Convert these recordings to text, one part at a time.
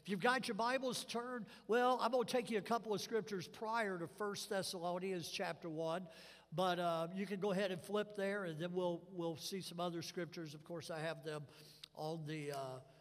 you've got your Bibles turned, well, I'm going to take you a couple of scriptures prior to 1 Thessalonians chapter 1. But you can go ahead and flip there, and then we'll see some other scriptures. Of course, I have them on the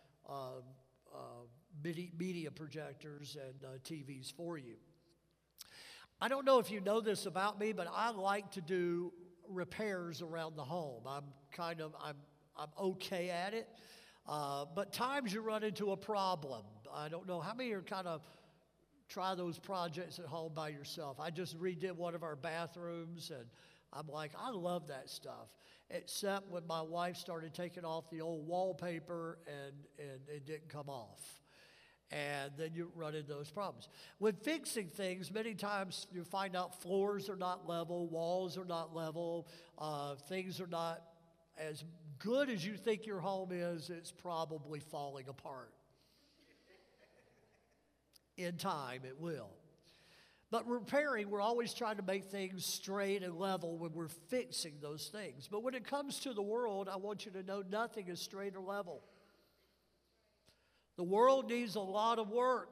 media projectors and TVs for you. I don't know if you know this about me, but I like to do repairs around the home. I'm okay at it. But times you run into a problem. I don't know how many are kind of try those projects at home by yourself. I just redid one of our bathrooms, and I'm like, I love that stuff. Except when my wife started taking off the old wallpaper and it didn't come off. And then you run into those problems. When fixing things, many times you find out floors are not level, walls are not level, things are not as good as you think your home is. It's probably falling apart. In time, it will. But repairing, we're always trying to make things straight and level when we're fixing those things. But when it comes to the world, I want you to know nothing is straight or level. The world needs a lot of work.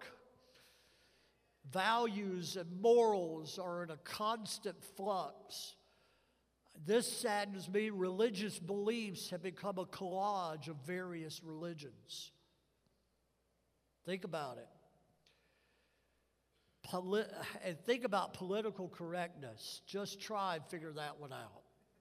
Values and morals are in a constant flux. This saddens me. Religious beliefs have become a collage of various religions. Think about it. And think about political correctness. Just try and figure that one out.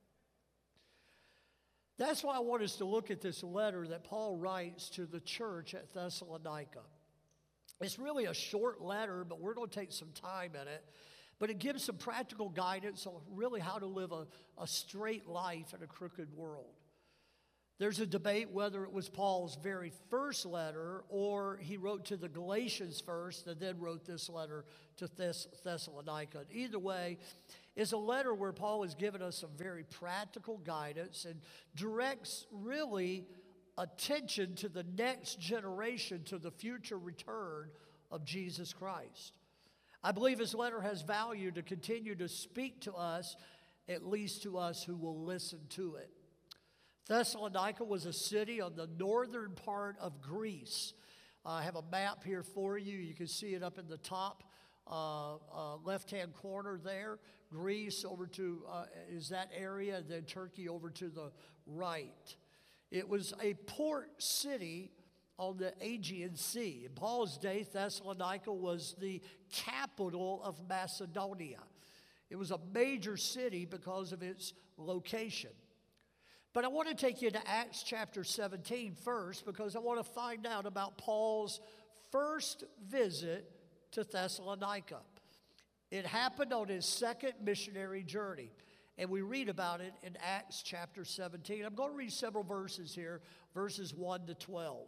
That's why I want us to look at this letter that Paul writes to the church at Thessalonica. It's really a short letter, but we're going to take some time in it. But it gives some practical guidance on really how to live a straight life in a crooked world. There's a debate whether it was Paul's very first letter or he wrote to the Galatians first and then wrote this letter to Thessalonica. Either way, it's a letter where Paul has given us some very practical guidance and directs really attention to the next generation, to the future return of Jesus Christ. I believe his letter has value to continue to speak to us, at least to us who will listen to it. Thessalonica was a city on the northern part of Greece. I have a map here for you. You can see it up in the top left-hand corner there. Greece over to is that area, and then Turkey over to the right. It was a port city on the Aegean Sea. In Paul's day, Thessalonica was the capital of Macedonia. It was a major city because of its location. But I want to take you to Acts chapter 17 first because I want to find out about Paul's first visit to Thessalonica. It happened on his second missionary journey, and we read about it in Acts chapter 17. I'm going to read several verses here, verses 1 to 12.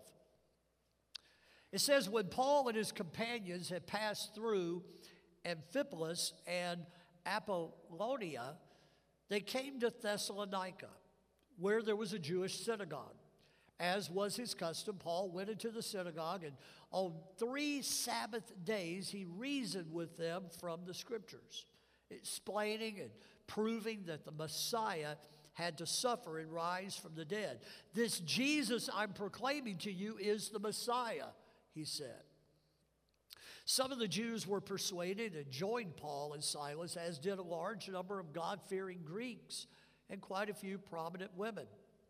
It says, when Paul and his companions had passed through Amphipolis and Apollonia, they came to Thessalonica, where there was a Jewish synagogue. As was his custom, Paul went into the synagogue, and on 3 Sabbath days he reasoned with them from the Scriptures, explaining and proving that the Messiah had to suffer and rise from the dead. This Jesus I'm proclaiming to you is the Messiah, he said. Some of the Jews were persuaded and joined Paul and Silas, as did a large number of God-fearing Greeks and quite a few prominent women.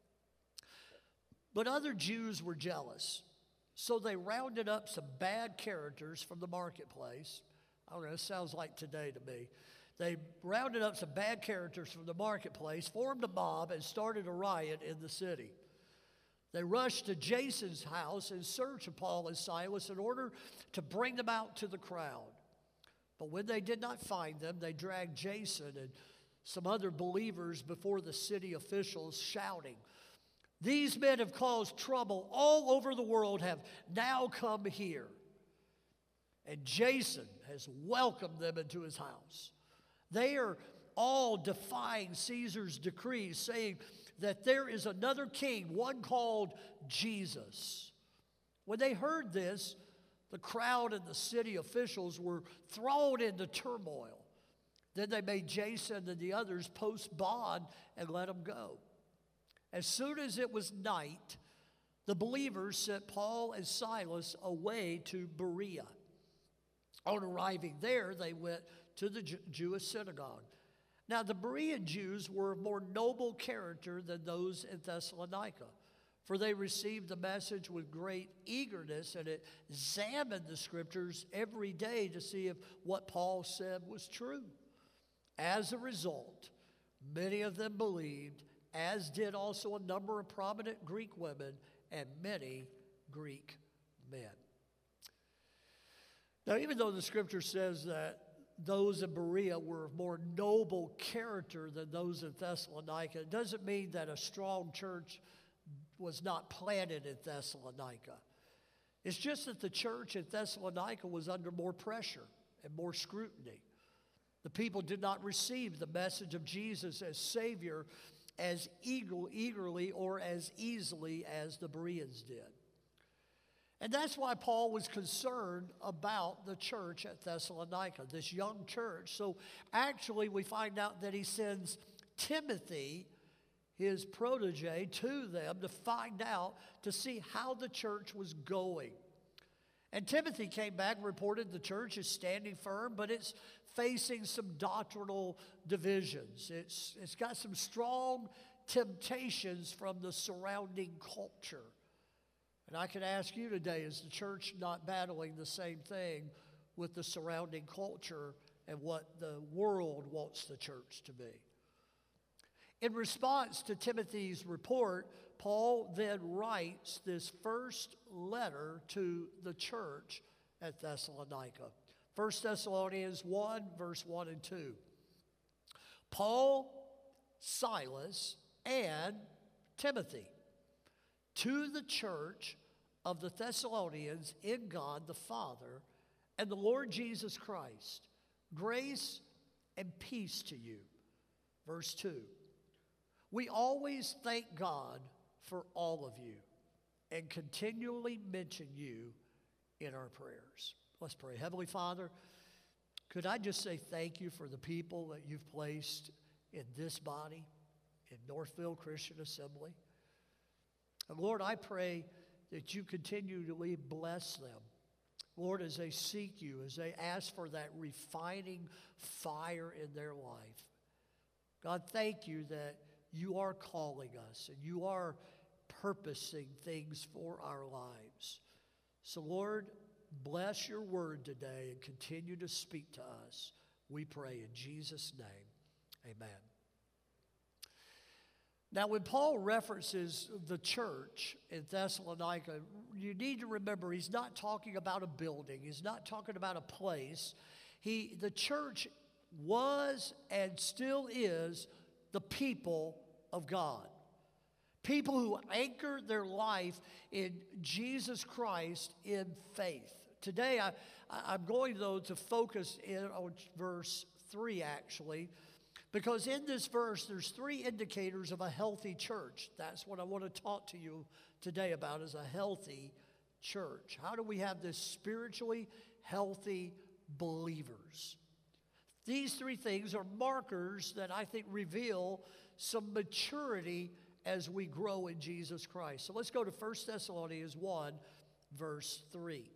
But other Jews were jealous, so they rounded up some bad characters from the marketplace. I don't know, it sounds like today to me. They rounded up some bad characters from the marketplace, formed a mob, and started a riot in the city. They rushed to Jason's house in search of Paul and Silas in order to bring them out to the crowd. But when they did not find them, they dragged Jason and some other believers before the city officials, shouting, "These men have caused trouble all over the world, have now come here." And Jason has welcomed them into his house. They are all defying Caesar's decree, saying that there is another king, one called Jesus. When they heard this, the crowd and the city officials were thrown into turmoil. Then they made Jason and the others post bond and let them go. As soon as it was night, the believers sent Paul and Silas away to Berea. On arriving there, they went to the Jewish synagogue. Now, the Berean Jews were of more noble character than those in Thessalonica, for they received the message with great eagerness and examined the scriptures every day to see if what Paul said was true. As a result, many of them believed, as did also a number of prominent Greek women and many Greek men. Now, even though the scripture says that those in Berea were of more noble character than those in Thessalonica, it doesn't mean that a strong church was not planted in Thessalonica. It's just that the church in Thessalonica was under more pressure and more scrutiny. The people did not receive the message of Jesus as Savior as eagerly or as easily as the Bereans did. And that's why Paul was concerned about the church at Thessalonica, this young church. So actually we find out that he sends Timothy, his protege, to them to find out, to see how the church was going. And Timothy came back and reported the church is standing firm, but it's facing some doctrinal divisions. It's got some strong temptations from the surrounding culture. And I can ask you today, is the church not battling the same thing with the surrounding culture and what the world wants the church to be? In response to Timothy's report, Paul then writes this first letter to the church at Thessalonica. 1 Thessalonians 1, verse 1 and 2. Paul, Silas, and Timothy, to the church of the Thessalonians in God the Father and the Lord Jesus Christ, grace and peace to you. Verse 2. We always thank God for all of you and continually mention you in our prayers. Let's pray. Heavenly Father, could I just say thank you for the people that you've placed in this body, in Northfield Christian Assembly. And Lord, I pray that you continually bless them. Lord, as they seek you, as they ask for that refining fire in their life. God, thank you that you are calling us and you are purposing things for our lives. So Lord, bless your word today and continue to speak to us. We pray in Jesus' name, amen. Now, when Paul references the church in Thessalonica, you need to remember he's not talking about a building. He's not talking about a place. The church was and still is the people of God. People who anchor their life in Jesus Christ in faith. Today, I'm going, though, to focus in on verse 3, actually, because in this verse, there's 3 indicators of a healthy church. That's what I want to talk to you today about, is a healthy church. How do we have this spiritually healthy believers? These 3 things are markers that I think reveal some maturity as we grow in Jesus Christ. So let's go to 1 Thessalonians 1, verse 3.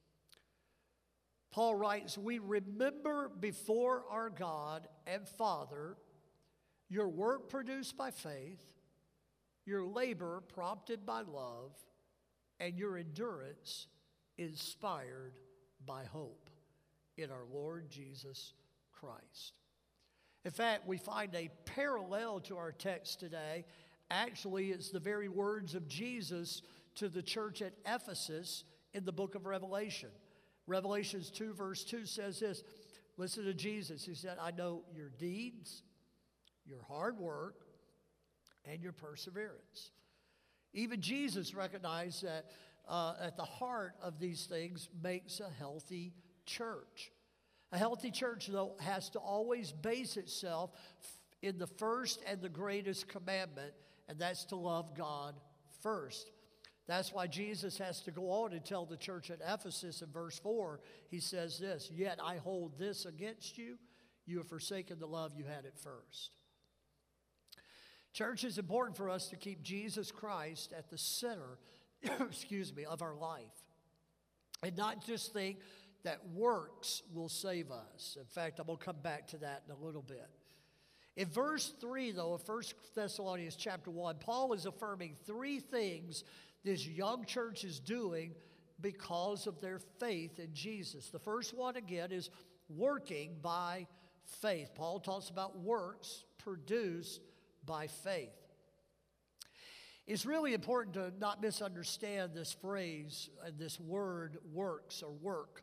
Paul writes, we remember before our God and Father your work produced by faith, your labor prompted by love, and your endurance inspired by hope in our Lord Jesus Christ. In fact, we find a parallel to our text today. Actually, it's the very words of Jesus to the church at Ephesus in the book of Revelation. Revelations 2, verse 2 says this. Listen to Jesus. He said, I know your deeds, your hard work, and your perseverance. Even Jesus recognized that at the heart of these things makes a healthy church. A healthy church, though, has to always base itself in the first and the greatest commandment, and that's to love God first. That's why Jesus has to go on and tell the church at Ephesus in verse 4, he says this, yet I hold this against you, you have forsaken the love you had at first. Church, is important for us to keep Jesus Christ at the center excuse me, of our life. And not just think that works will save us. In fact, I'm going to come back to that in a little bit. In verse 3, though, of 1 Thessalonians chapter 1, Paul is affirming three things this young church is doing because of their faith in Jesus. The first one, again, is working by faith. Paul talks about works produced by faith. It's really important to not misunderstand this phrase and this word works or work.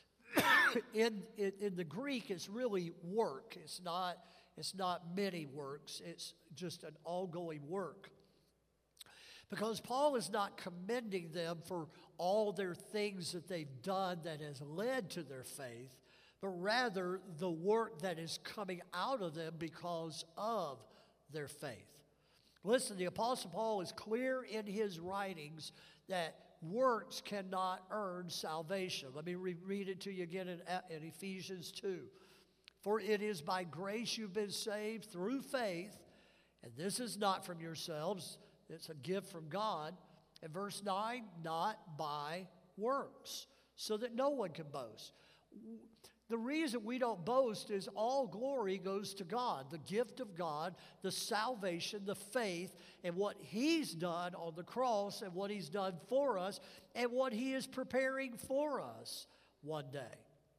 In the Greek, it's really work. It's not many works. It's just an ongoing work. Because Paul is not commending them for all their things that they've done that has led to their faith, but rather the work that is coming out of them because of their faith. Listen, the Apostle Paul is clear in his writings that works cannot earn salvation. Let me read it to you again in Ephesians 2. For it is by grace you've been saved through faith, and this is not from yourselves, it's a gift from God. And verse 9, not by works, so that no one can boast. The reason we don't boast is all glory goes to God, the gift of God, the salvation, the faith, and what He's done on the cross and what He's done for us and what He is preparing for us one day.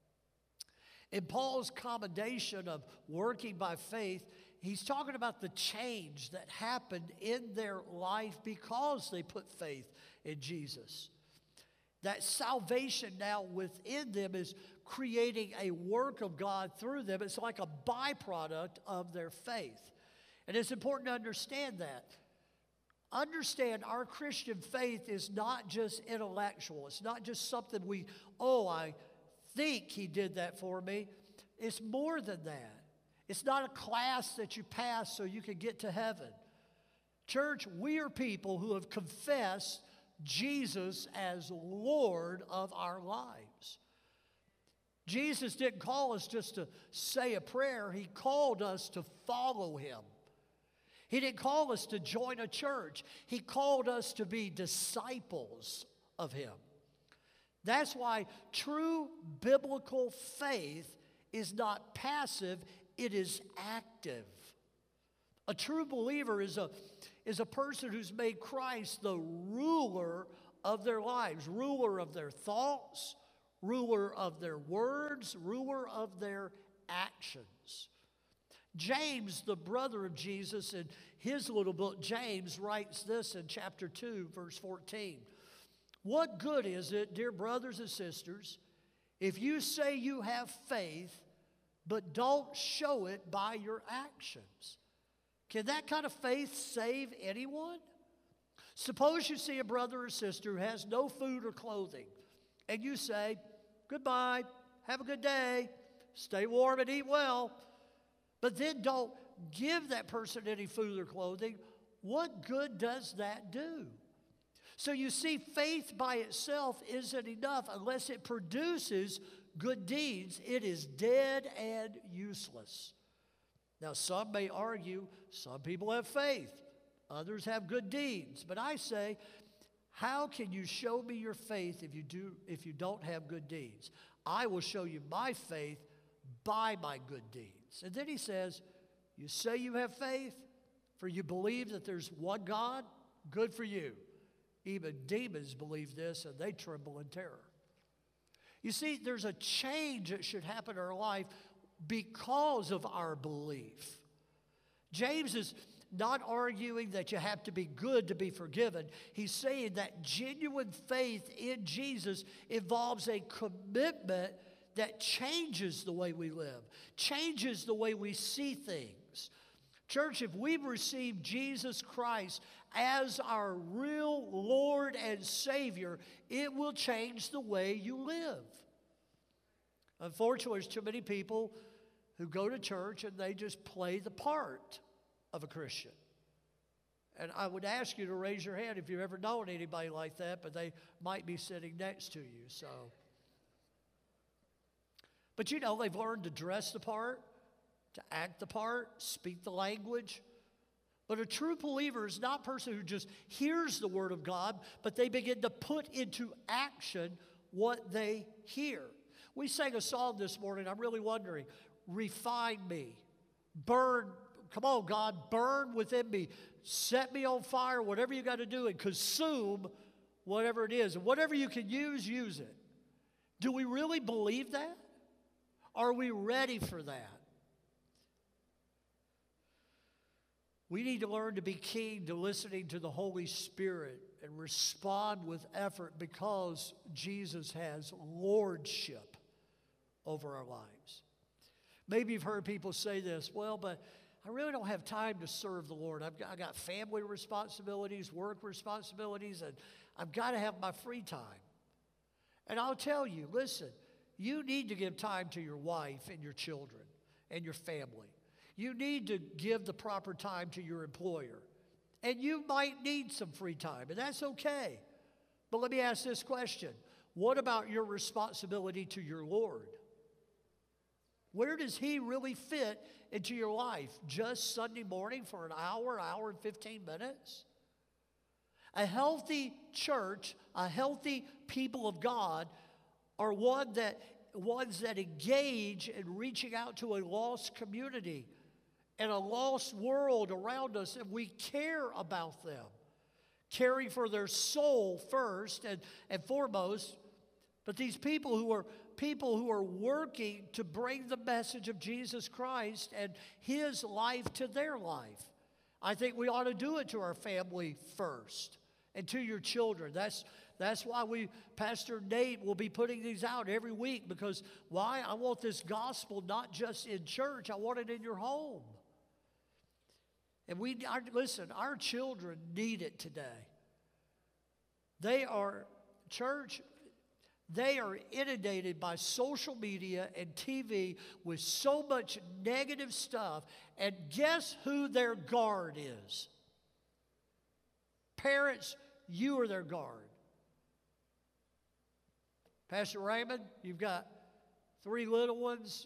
In Paul's commendation of working by faith, he's talking about the change that happened in their life because they put faith in Jesus. That salvation now within them is creating a work of God through them. It's like a byproduct of their faith. And it's important to understand that. Understand our Christian faith is not just intellectual. It's not just something I think He did that for me. It's more than that. It's not a class that you pass so you can get to heaven. Church, we are people who have confessed Jesus as Lord of our lives. Jesus didn't call us just to say a prayer. He called us to follow Him. He didn't call us to join a church. He called us to be disciples of Him. That's why true biblical faith is not passive, it is active. A true believer is a person who's made Christ the ruler of their lives, ruler of their thoughts, ruler of their words, ruler of their actions. James, the brother of Jesus, in his little book, James, writes this in chapter 2, verse 14. What good is it, dear brothers and sisters, if you say you have faith, but don't show it by your actions? Can that kind of faith save anyone? Suppose you see a brother or sister who has no food or clothing, and you say, goodbye, have a good day, stay warm and eat well, but then don't give that person any food or clothing. What good does that do? So you see, faith by itself isn't enough unless it produces good deeds. It is dead and useless. Now, some may argue, some people have faith, others have good deeds. But I say, how can you show me your faith if you don't have good deeds? I will show you my faith by my good deeds. And then he says, you say you have faith, for you believe that there's one God? Good for you. Even demons believe this, and they tremble in terror. You see, there's a change that should happen in our life because of our belief. James is not arguing that you have to be good to be forgiven. He's saying that genuine faith in Jesus involves a commitment that changes the way we live, changes the way we see things. Church, if we've received Jesus Christ as our real Lord and Savior, it will change the way you live. Unfortunately, there's too many people who go to church and they just play the part of a Christian. And I would ask you to raise your hand if you've ever known anybody like that, but they might be sitting next to you. But you know, they've learned to dress the part, to act the part, speak the language. But a true believer is not a person who just hears the word of God, but they begin to put into action what they hear. We sang a song this morning. I'm really wondering, refine me, burn, come on, God, burn within me, set me on fire, whatever you got to do, and consume whatever it is. And whatever you can use it. Do we really believe that? Are we ready for that? We need to learn to be keen to listening to the Holy Spirit and respond with effort because Jesus has lordship over our lives. Maybe you've heard people say this, well, but I really don't have time to serve the Lord. I got family responsibilities, work responsibilities, and I've got to have my free time. And I'll tell you, listen, you need to give time to your wife and your children and your family. You need to give the proper time to your employer. And you might need some free time, and that's okay. But let me ask this question. What about your responsibility to your Lord? Where does He really fit into your life? Just Sunday morning for an hour and 15 minutes? A healthy church, a healthy people of God are ones that engage in reaching out to a lost community and a lost world around us, and we care about them, caring for their soul first and foremost. But these people who are working to bring the message of Jesus Christ and His life to their life. I think we ought to do it to our family first and to your children. That's why Pastor Nate will be putting these out every week, because why? I want this gospel not just in church, I want it in your home. And listen, our children need it today. They are inundated by social media and TV with so much negative stuff. And guess who their guard is? Parents, you are their guard. Pastor Raymond, you've got 3 little ones.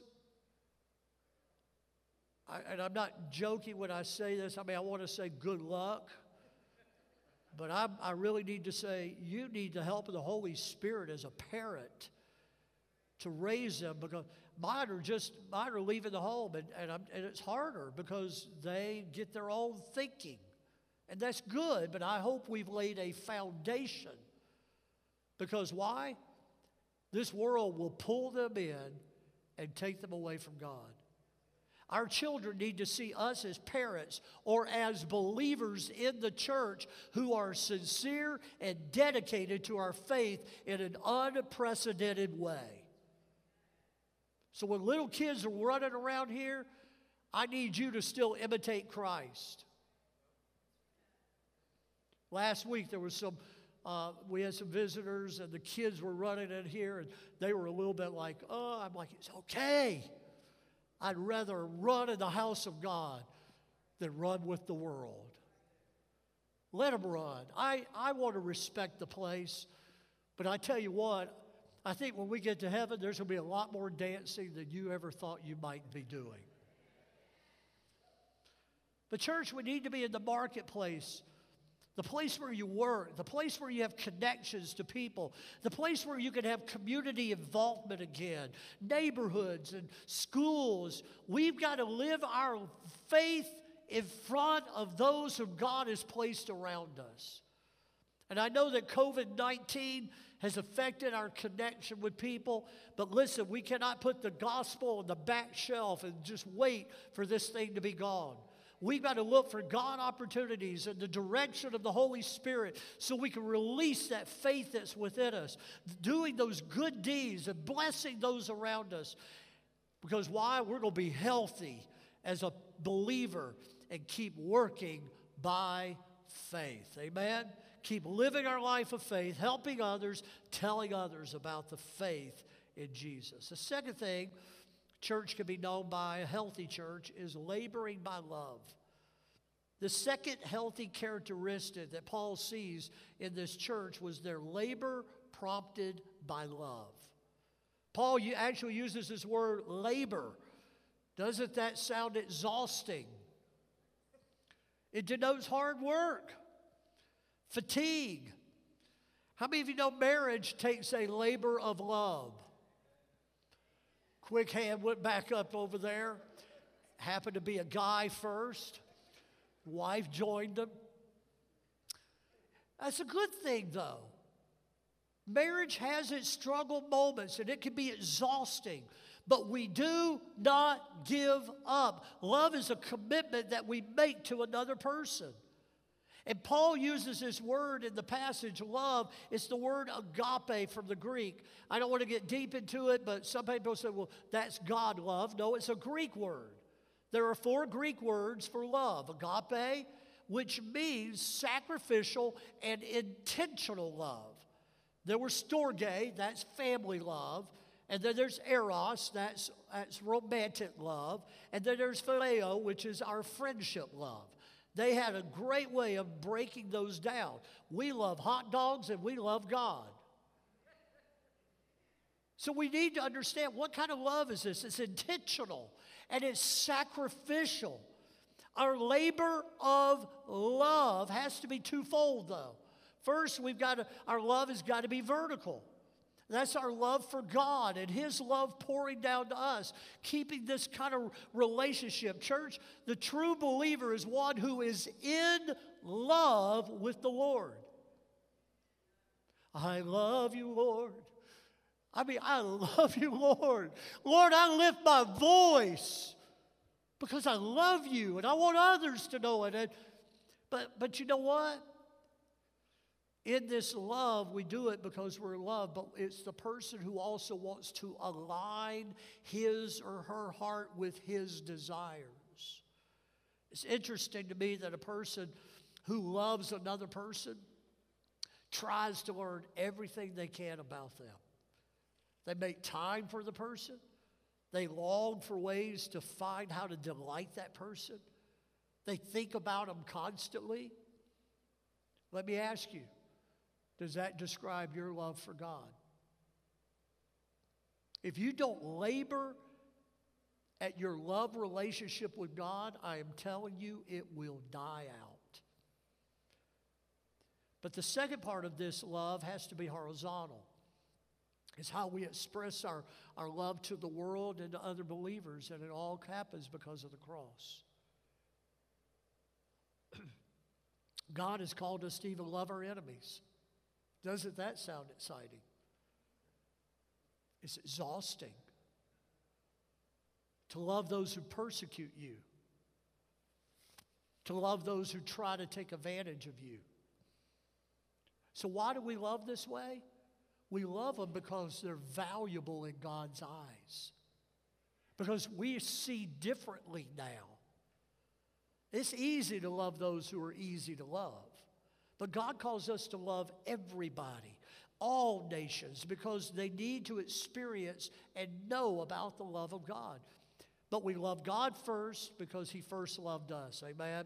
And I'm not joking when I say this. I mean, I want to say good luck. But I really need to say, you need the help of the Holy Spirit as a parent to raise them, because mine are leaving the home, and it's harder because they get their own thinking. And that's good, but I hope we've laid a foundation. Because why? This world will pull them in and take them away from God. Our children need to see us as parents or as believers in the church who are sincere and dedicated to our faith in an unprecedented way. So when little kids are running around here, I need you to still imitate Christ. Last week there was we had some visitors, and the kids were running in here, and they were a little bit like, oh, I'm like, it's okay. I'd rather run in the house of God than run with the world. Let them run. I want to respect the place, but I tell you what, I think when we get to heaven, there's going to be a lot more dancing than you ever thought you might be doing. But church, we need to be in the marketplace, the place where you work, the place where you have connections to people, the place where you can have community involvement again, neighborhoods and schools. We've got to live our faith in front of those whom God has placed around us. And I know that COVID-19 has affected our connection with people, but listen, we cannot put the gospel on the back shelf and just wait for this thing to be gone. We've got to look for God opportunities and the direction of the Holy Spirit so we can release that faith that's within us, doing those good deeds and blessing those around us. Because why? We're going to be healthy as a believer and keep working by faith. Amen? Keep living our life of faith, helping others, telling others about the faith in Jesus. The second thing church can be known by, a healthy church, is laboring by love. The second healthy characteristic that Paul sees in this church was their labor prompted by love. Paul actually uses this word labor. Doesn't that sound exhausting? It denotes hard work, fatigue. How many of you know marriage takes a labor of love? Quick hand went back up over there. Happened to be a guy first. Wife joined him. That's a good thing, though. Marriage has its struggle moments, and it can be exhausting. But we do not give up. Love is a commitment that we make to another person. And Paul uses this word in the passage, love. It's the word agape from the Greek. I don't want to get deep into it, but some people say, well, that's God love. No, it's a Greek word. There are 4 Greek words for love. Agape, which means sacrificial and intentional love. There was storge, that's family love. And then there's eros, that's romantic love. And then there's phileo, which is our friendship love. They had a great way of breaking those down. We love hot dogs and we love God. So we need to understand, what kind of love is this? It's intentional and it's sacrificial. Our labor of love has to be twofold, though. First, our love has got to be vertical. That's our love for God and His love pouring down to us, keeping this kind of relationship. Church, the true believer is one who is in love with the Lord. I love you, Lord. I love you, Lord. Lord, I lift my voice because I love you and I want others to know it. But you know what? In this love, we do it because we're in love, but it's the person who also wants to align his or her heart with His desires. It's interesting to me that a person who loves another person tries to learn everything they can about them. They make time for the person. They long for ways to find how to delight that person. They think about them constantly. Let me ask you, does that describe your love for God? If you don't labor at your love relationship with God, I am telling you, it will die out. But the second part of this love has to be horizontal. It's how we express our love to the world and to other believers, and it all happens because of the cross. God has called us to even love our enemies. Doesn't that sound exciting? It's exhausting to love those who persecute you, to love those who try to take advantage of you. So why do we love this way? We love them because they're valuable in God's eyes, because we see differently now. It's easy to love those who are easy to love. But God calls us to love everybody, all nations, because they need to experience and know about the love of God. But we love God first because He first loved us. Amen?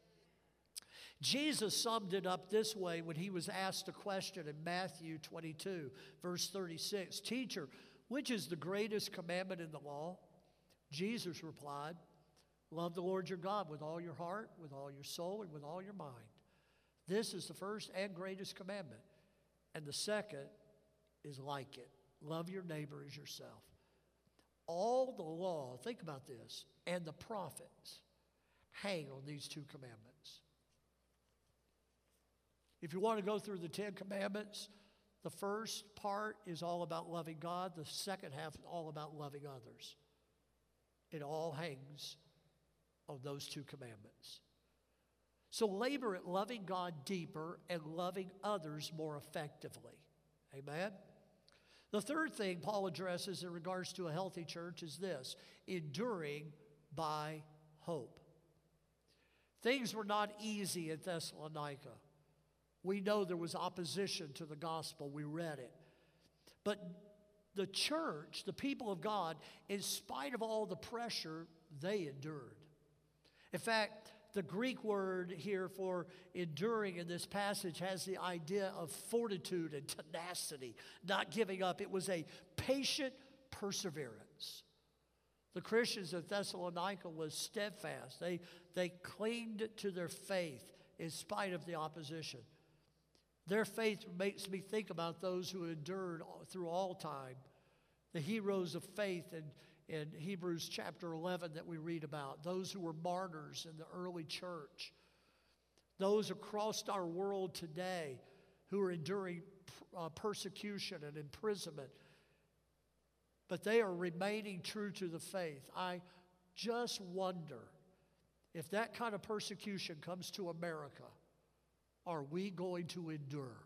Jesus summed it up this way when He was asked a question in Matthew 22, verse 36. Teacher, which is the greatest commandment in the law? Jesus replied, love the Lord your God with all your heart, with all your soul, and with all your mind. This is the first and greatest commandment. And the second is like it. Love your neighbor as yourself. All the law, think about this, and the prophets hang on these 2 commandments. If you want to go through the 10 commandments, the first part is all about loving God. The second half is all about loving others. It all hangs on those 2 commandments. So labor at loving God deeper and loving others more effectively. Amen? The third thing Paul addresses in regards to a healthy church is this: enduring by hope. Things were not easy at Thessalonica. We know there was opposition to the gospel. We read it. But the church, the people of God, in spite of all the pressure, they endured. In fact, the Greek word here for enduring in this passage has the idea of fortitude and tenacity, not giving up. It was a patient perseverance. The Christians of Thessalonica was steadfast. They clinged to their faith in spite of the opposition. Their faith makes me think about those who endured through all time. The heroes of faith in Hebrews chapter 11 that we read about. Those who were martyrs in the early church. Those across our world today who are enduring persecution and imprisonment. But they are remaining true to the faith. I just wonder if that kind of persecution comes to America, are we going to endure?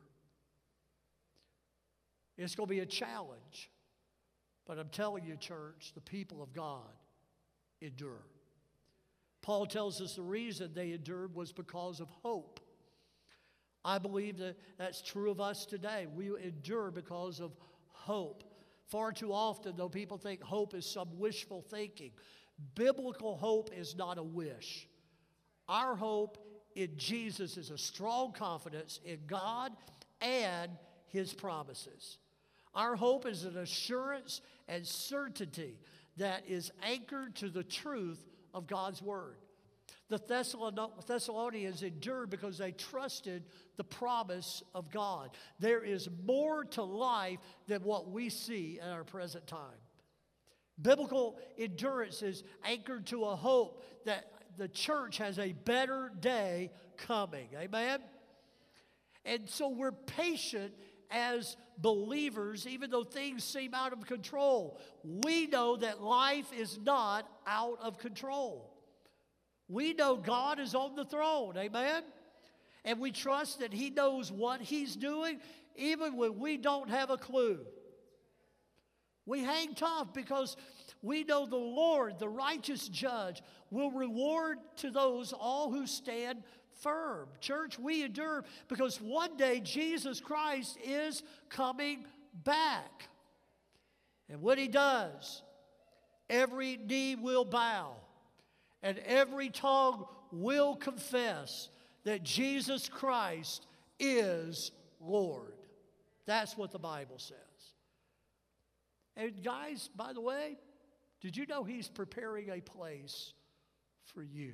It's going to be a challenge. But I'm telling you, church, the people of God endure. Paul tells us the reason they endured was because of hope. I believe that that's true of us today. We endure because of hope. Far too often, though, people think hope is some wishful thinking. Biblical hope is not a wish. Our hope in Jesus is a strong confidence in God and His promises. Our hope is an assurance and certainty that is anchored to the truth of God's Word. The Thessalonians endured because they trusted the promise of God. There is more to life than what we see in our present time. Biblical endurance is anchored to a hope that the church has a better day coming. Amen? And so we're patient as believers, even though things seem out of control. We know that life is not out of control. We know God is on the throne, amen? And we trust that He knows what He's doing, even when we don't have a clue. We hang tough because we know the Lord, the righteous judge, will reward to those all who stand firm. Church, we endure because one day Jesus Christ is coming back. And when He does, every knee will bow. And every tongue will confess that Jesus Christ is Lord. That's what the Bible says. And guys, by the way, did you know He's preparing a place for you?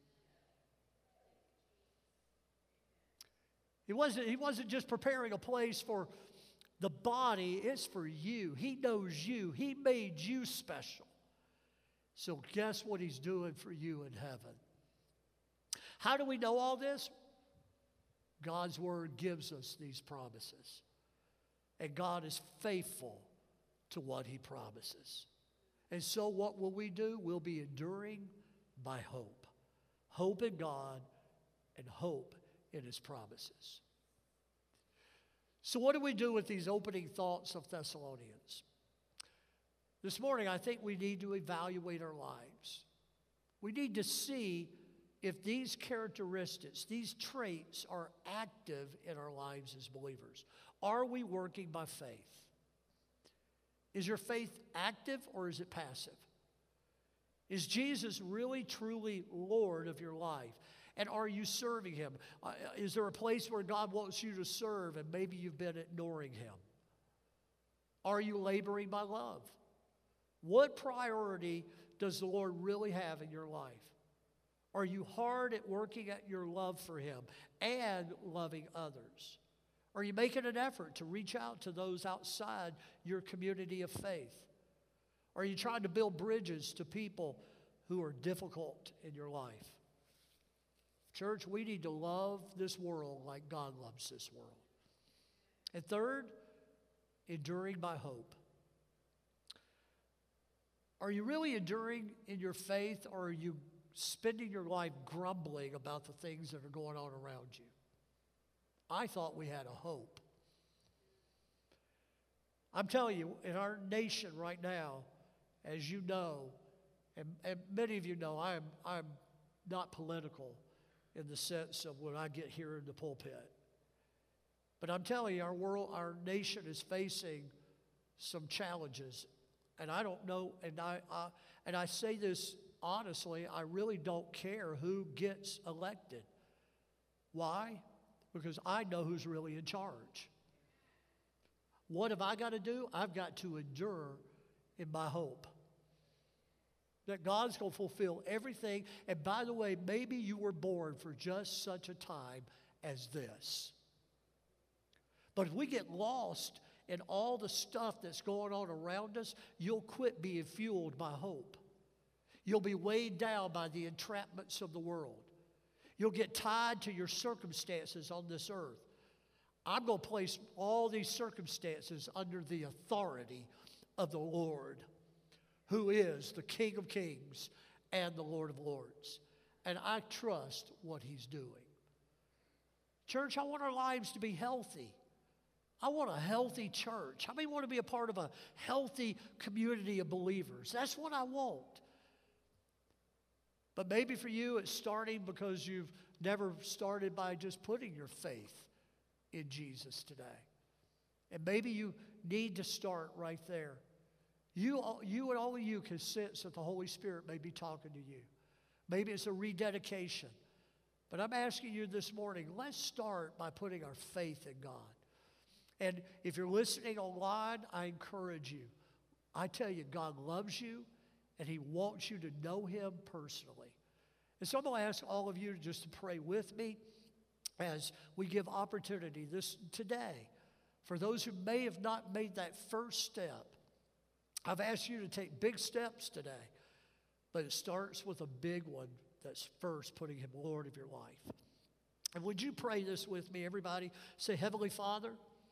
He wasn't just preparing a place for the body, it's for you. He knows you. He made you special. So guess what He's doing for you in heaven? How do we know all this? God's Word gives us these promises. And God is faithful to what He promises. And so what will we do? We'll be enduring by hope. Hope in God and hope in His promises. So what do we do with these opening thoughts of Thessalonians? This morning, I think we need to evaluate our lives. We need to see if these characteristics, these traits are active in our lives as believers. Are we working by faith? Is your faith active or is it passive? Is Jesus really, truly Lord of your life? And are you serving Him? Is there a place where God wants you to serve and maybe you've been ignoring Him? Are you laboring by love? What priority does the Lord really have in your life? Are you hard at working at your love for Him and loving others? Are you making an effort to reach out to those outside your community of faith? Are you trying to build bridges to people who are difficult in your life? Church, we need to love this world like God loves this world. And third, enduring by hope. Are you really enduring in your faith, or are you spending your life grumbling about the things that are going on around you? I thought we had a hope. I'm telling you, in our nation right now, as you know, and many of you know, I'm not political in the sense of when I get here in the pulpit. But I'm telling you, our nation is facing some challenges. And I don't know, and I say this honestly, I really don't care who gets elected. Why? Because I know who's really in charge. What have I got to do? I've got to endure in my hope. that God's going to fulfill everything. And by the way, maybe you were born for just such a time as this. But if we get lost in all the stuff that's going on around us, you'll quit being fueled by hope. You'll be weighed down by the entrapments of the world. You'll get tied to your circumstances on this earth. I'm going to place all these circumstances under the authority of the Lord, who is the King of Kings and the Lord of Lords. And I trust what He's doing. Church, I want our lives to be healthy. I want a healthy church. How many want to be a part of a healthy community of believers? That's what I want. But maybe for you, it's starting because you've never started by just putting your faith in Jesus today. And maybe you need to start right there. You and only you can sense that the Holy Spirit may be talking to you. Maybe it's a rededication. But I'm asking you this morning, let's start by putting our faith in God. And if you're listening online, I encourage you. I tell you, God loves you, and He wants you to know Him personally. And so I'm going to ask all of you just to pray with me as we give opportunity today. For those who may have not made that first step, I've asked you to take big steps today, but it starts with a big one that's first putting Him Lord of your life. And would you pray this with me, everybody? Say, Heavenly Father,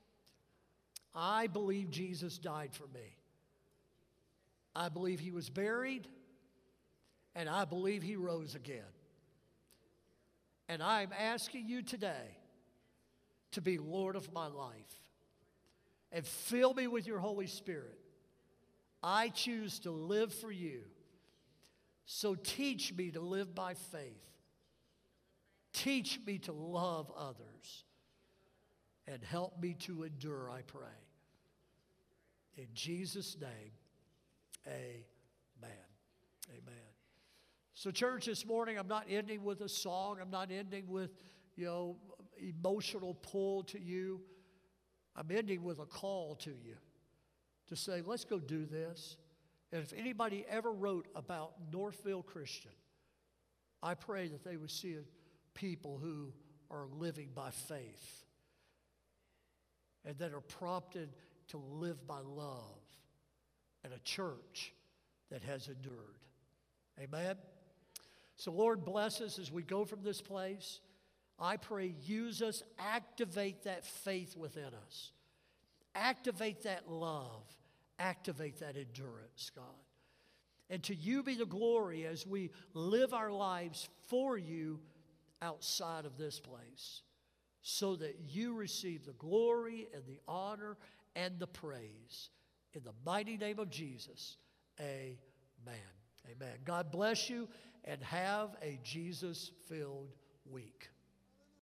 I believe Jesus died for me. I believe He was buried, and I believe He rose again. And I'm asking you today to be Lord of my life and fill me with your Holy Spirit. I choose to live for you. So teach me to live by faith. Teach me to love others. And help me to endure, I pray. In Jesus' name, amen. Amen. So church, this morning, I'm not ending with a song. I'm not ending with, emotional pull to you. I'm ending with a call to you to say, let's go do this. And if anybody ever wrote about Northville Christian, I pray that they would see people who are living by faith and that are prompted to live by love, and a church that has endured. Amen? So Lord, bless us as we go from this place. I pray, use us, activate that faith within us. Activate that love. Activate that endurance, God. And to you be the glory as we live our lives for you outside of this place, so that you receive the glory and the honor and the praise. In the mighty name of Jesus, amen. Amen. God bless you and have a Jesus-filled week.